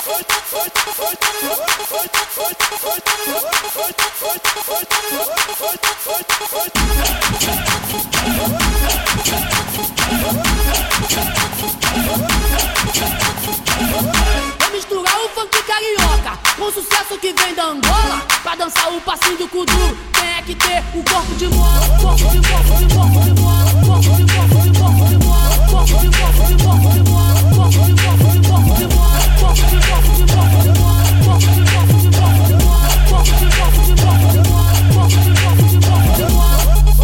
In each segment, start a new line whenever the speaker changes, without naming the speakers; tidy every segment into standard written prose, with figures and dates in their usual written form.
Vou misturar o funk carioca com sucesso que vem da Angola. Pra dançar o passinho do Kuduro tem é que ter um corpo de mola. Corpo de corpo de corpo de mola. Corpo de corpo de corpo de mola. Corpo de corpo de corpo de mola. Corpo de corpo de corpo de mola. Corpo de corpo de corpo de mola. Corpo de corpo de corpo de mola. Corpo de corpo de corpo de mola. Corpo de corpo de corpo de mola.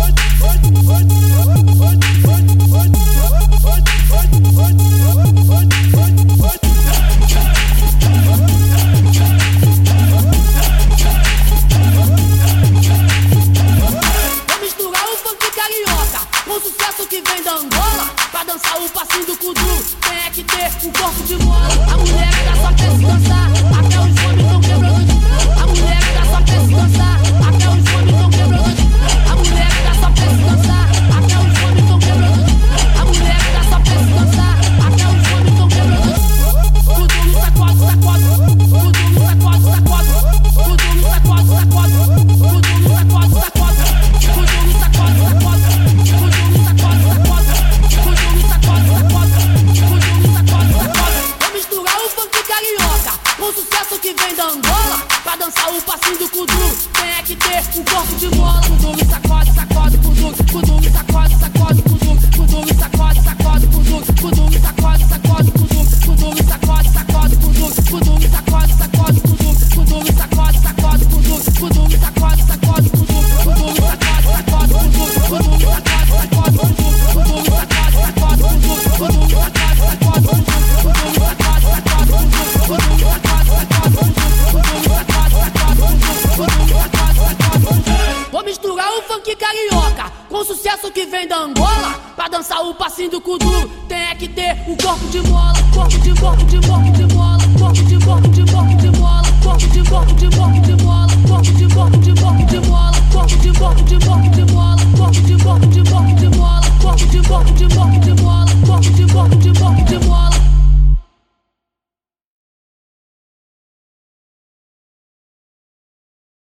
Com sucesso que vem da Angola, pra dançar o passinho do Kuduro tem é que ter um corpo de mola. A mulher só quer se dançar, até os homens tão quebrando. A mulher só quer se dançar, até os homens tão quebrando. A mulher só quer se dançar, até os homens tão quebrando. A mulher só quer se dançar, até os homens tão quebrando. Kuduro sacode, sacode, Kuduro sacode, sacode, Kuduro sacode, sacode, Kuduro sacode, sacode, Kuduro sacode, sacode. Com sucesso que vem da Angola, pra dançar o passinho do Kuduro tem é que ter um corpo de mola. Kuduro sacode, sacode, Kuduro, Kuduro sacode, sacode, Kuduro, Kuduro sacode, sacode, Kuduro, Kuduro sacode, sacode, Kuduro, Kuduro sacode, sacode, Kuduro, Kuduro sacode, sacode, Kuduro, Kuduro sacode, sacode, Kuduro, Kuduro sacode, sacode, Kuduro, Kuduro sacode, sacode, Kuduro, Kuduro sacode, sacode, Kuduro, Kuduro sacode, sacode, Kuduro, Kuduro sacode, sacode, Kuduro, Kuduro sacode, sacode. Vou misturar o funk carioca com sucesso que vem da Angola. Pra dançar o passinho do Kuduro tem é que ter um corpo de mola. Corpo de corpo de corpo de mola. Corpo de corpo de corpo de mola. Corpo de corpo de corpo de mola. Corpo de corpo de corpo de mola. Corpo de corpo de corpo de mola. Corpo de corpo de corpo de mola. Corpo de corpo de corpo de mola. Corpo de corpo